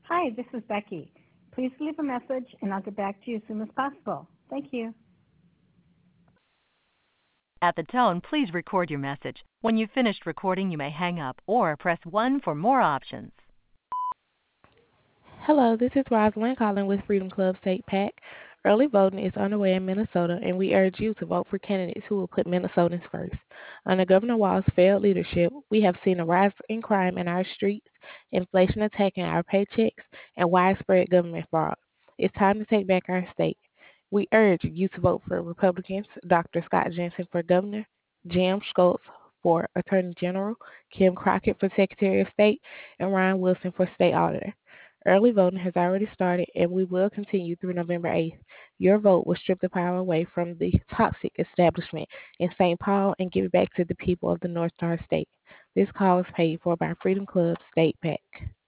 Hi, this is Becky. Please leave a message and I'll get back to you as soon as possible. Thank you. At the tone, please record your message. When you've finished recording, you may hang up or press 1 for more options. Hello, this is Rosalind calling with Freedom Club State PAC. Early voting is underway in Minnesota, and we urge you to vote for candidates who will put Minnesotans first. Under Governor Walz's failed leadership, we have seen a rise in crime in our streets, inflation attacking our paychecks, and widespread government fraud. It's time to take back our state. We urge you to vote for Republicans, Dr. Scott Jensen for governor, Jim Schultz for Attorney General, Kim Crockett for Secretary of State, and Ryan Wilson for State Auditor. Early voting has already started and we will continue through November 8th. Your vote will strip the power away from the toxic establishment in St. Paul and give it back to the people of the North Star State. This call is paid for by Freedom Club State PAC.